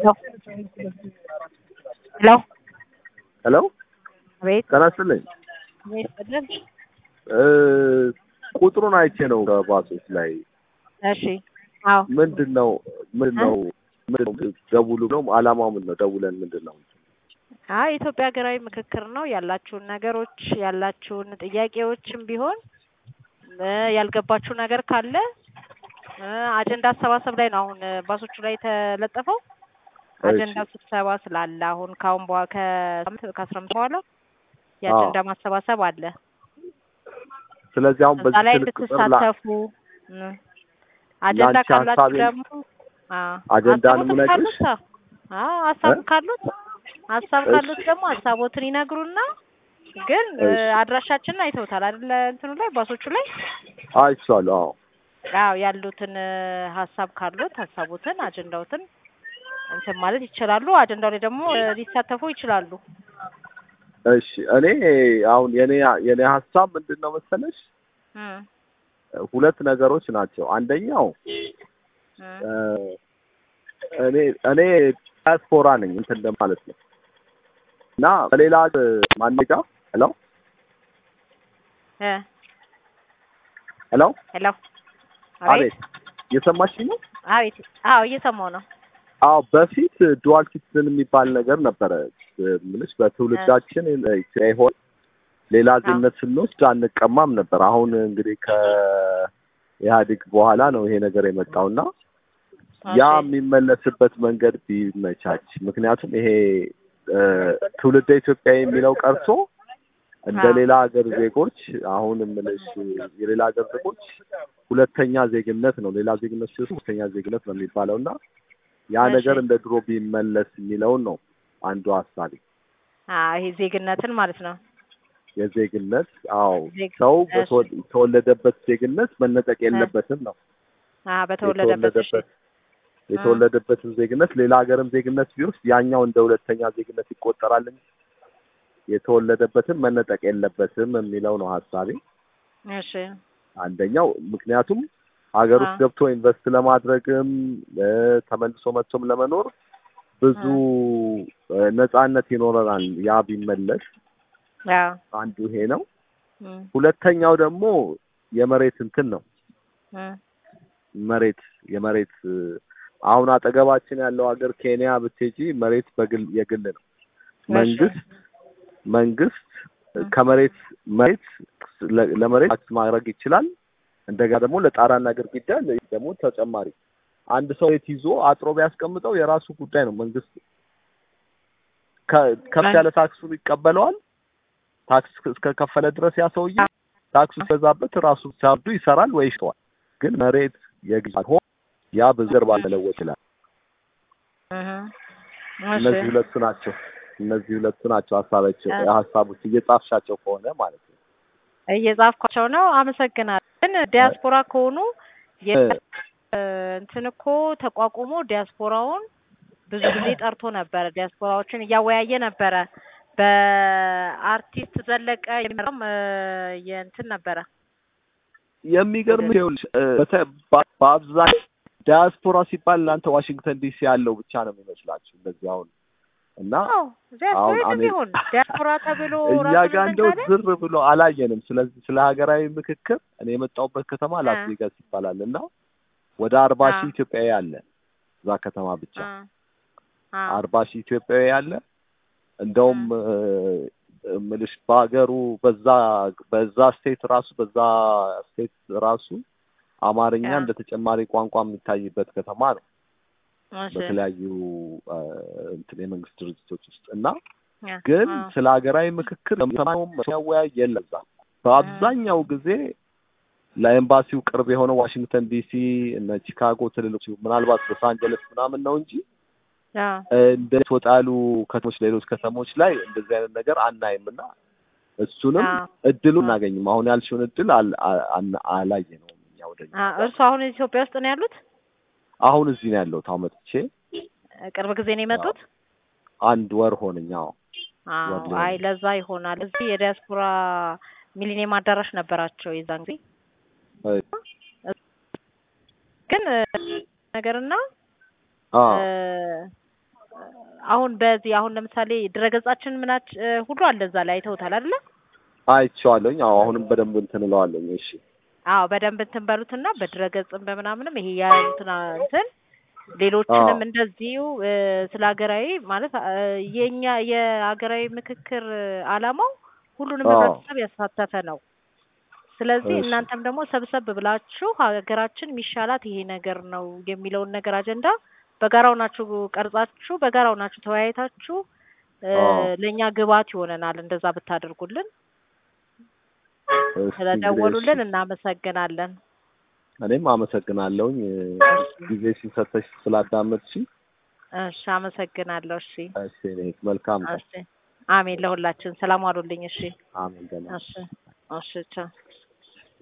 ሄሎ ሄሎ አቤት ተናስተልኝ አቤት በደል ቁጥሩን አይቼ ነው ከባሶች ላይ እሺ አዎ ምንድነው ደውሉ ነው አላማው ምን ነው ደውለን ምንድነው ኢትዮጵያ ሀገራዊ ምክክር ነው ያላችሁን ነገሮች ያላችሁን ጥያቄዎችም ቢሆን ያልገባችሁ ነገር ካለ አጀንዳ አሰባሰብ ላይ ነው አሁን ባሶቹ ላይ ተለጠፈው አጀንዳ ስብሰባ ስላለ አሁን ካሁን ከ15 በኋላ የአጀንዳ ማሰባሰብ አለ ስለዚህ አሁን በዚህ ላይ እንድትሳተፉ አጀንዳ ካላችሁ ደግሞ አጀንዳ ነው ማለት ሀሳብ ካሉት ደግሞ ሀሳቦትን ይነግሩና ግን አድራሻችንን አይተውታል አይደል እንትኑ ላይ ባሶቹ ላይ አይቻለሁ አዎ ያሉትን ሀሳብ ካሉት ሀሳቦትን አጀንዳውትን እንትን ማለት ይችላሉ አጀንዳው ላይ ደግሞ ሊሳተፉ ይችላሉ እሺ እኔ አሁን የኔ ሀሳብ ምንድነው መሰለሽ ሁለት ነገሮች ናቸው አንደኛው እኔ ዲያስፖራ ነኝ እንትን ለማለት ነው እና በሌላ ማነጋ ሄሎ አቤት እየሰማሽኝ ነው አቤት አዎ እየሰማሁ ነው አዎ በፊት ዱዋል ሲቲዝን የሚባል ነገር ነበረ ምንስ በትውልዳችን ይሆን ሌላ ዜግነት ስንወስድ አንቀማም ነበር አሁን እንግዲህ ከኢህአዴግ በኋላ ነው ይሄ ነገር የመጣውና ያ የሚመለስበት መንገድ ቢመቻች ምክንያቱም ይሄ ትውልደ ኢትዮጵያ የሚለው ቀርቶ እንደ ሌላ ሀገር ዜጎች አሁን ምንሽ የሌላ ሀገር ዜጎች ሁለተኛ ዜግነት ነው ሌላ ዜግነት ሲሆን ሁለተኛ ዜግነት ነው የሚባለውና ያ ነገር እንደ ድሮ ቢመለስ የሚለው ነው አንዱ ሐሳብ ይሄ ዜግነትን ማለት ነው የዜግነት ሰው በተወለደበት ዜግነት መነጠቅ የለበትም ነው የተወለደበትን ዜግነት ሌላ ሀገርም ዜግነት ቢወስድ ያኛው እንደ ሁለተኛ ዜግነት ይቆጠራል የተወለደበትን መነጠቅ የለበትም የሚለው ነው ሐሳቤ እሺ አንደኛው ምክንያቱም ሀገር ውስጥ ገብቶ ኢንቨስት ለማድረግም ተመልሶ መጥቶም ለመኖር ብዙ ነፃነት ይኖረናል ያ ቢመለስ አንዱ ይሄ ነው ሁለተኛው ደግሞ የመሬት እንትን ነው የመሬት አሁን አጠገባችን ያለው ሀገር ኬንያ ብትሄጂ መሬት የግል ነው መንግስት ከመሬት ለመሬት ማድረግ ይችላል እንደገና ደግሞ ለጣራና ግድግዳ ደግሞ ተጨማሪ አንድ ሰው ይዞ አጥሮ ቢያስቀምጠው የራሱ ጉዳይ ነው መንግስት ከፍ ያለ ታክሱን ይቀበለዋል ታክስ እስከከፈለ ድረስ ያ ሰውዬ ታክሱ በዛበት ራሱ ሳብዱ ይሰራል ወይ ይሽዋል ግን መሬት የግል ሆኖ ያ በዘር ባለለወጥ ይችላል እነዚህ ሁለቱ ናቸው ሀሳቦች እየጻፍሻቸው ከሆነ ማለት ነው እየጻፍኳቸው ነው አመሰግናለሁ ግን ዲያስፖራ ከሆኑ እንትን እኮ ተቋቁሞ ዲያስፖራውን ብዙ ጊዜ ጠርቶ ነበር ዲያስፖራዎችን እያወያየ ነበር በአርቲስት ዘለቀ የሚራም የእንትን ነበር የሚገርም ይኸውልሽ በአብዛኛው ዲያስፖራ ሲባል አንተ ዋሽንግተን ዲሲ ያለው ብቻ ነው የሚመስላችሁ እንደዚህ አሁን እና ዲያስፖራ ተብሎ ያጋንደው ዝር ብሎ አላየንም ስለዚህ ስለ ሀገራዊ ምክክር እኔ የመጣሁበት ከተማ ላስ ቬጋስ ይባላልና ወደ 40,000 ኢትዮጵያዊ አለ እዛ ከተማ ብቻ 40,000 ኢትዮጵያዊ አለ እንደውም ምልሽ ባገሩ በዛ ስቴት ራሱ አማርኛ እንደ ተጨማሪ ቋንቋ የሚታይበት ከተማ ነው በተለያዩ የመንግስት ድርጅቶች ውስጥ እና ግን ስለ ሀገራዊ ምክክር ያወያይ የለም በአብዛኛው ጊዜ ለኤምባሲው ቅርብ የሆነው ዋሽንግተን ዲሲ እና ቺካጎ ትልልቅ ምናልባት ሎስ አንጀለስ ምናምን ነው እንጂ እንደ ተወጣሉ ከተሞች ሌሎች ከተሞች ላይ እንደዚህ አይነት ነገር አናይምና እሱንም እድሉን እናገኝም አሁን ያልሽውን እድል አላየነውም ወደኛ እርሱ አሁን ኢትዮጵያ ውስጥ ነው ያሉት አሁን እዚህ ነው ያለው ታመጥቼ ቅርብ ጊዜ ነው የመጡት አንድ ወር ሆነኛው አይ ለዛ ይሆናል እዚህ የዲያስፖራ ሚሊኒየም አዳራሽ ነበራቸው የዛን ጊዜ ግን ነገርና አሁን በዚህ አሁን ለምሳሌ ድረገጻችን ምናች ሁሉ አለ እዛ ላይ አይተውታል አይደለ? አይቼዋለሁኝ። አዎ አሁንም በደንብ እንትን እለዋለሁኝ። እሺ አዎ በደንብ እንትን በሉትና በድረገጽም በምናምንም ይሄ ያንተና እንትን ሌሎችንም እንደዚሁ ስለ ሀገራዊ ማለት የኛ የሀገራዊ ምክክር አላማው ሁሉንም ህብረተሰብ ያሳተፈ ነው። ስለዚህ እናንተም ደግሞ ሰብሰብ ብላችሁ ሀገራችን የሚሻላት ይሄ ነገር ነው የሚለውን ነገር አጀንዳ በጋራው ናችሁ ቀርጻችሁ በጋራው ናችሁ ተወያይታችሁ ለኛ ግባት ይሆነናል። እንደዛ ብታደርጉልን ስለደወሉልን እናመሰግናለን። እኔም አመሰግናለሁኝ ጊዜ ሲሰጥሽ ስላዳመጥሽ። እሺ አመሰግናለሁ። እሺ እሺ መልካም። እሺ አሜን። ለሁላችን ሰላም ዋሉልኝ። እሺ አሜን። እሺ እሺ ቻው።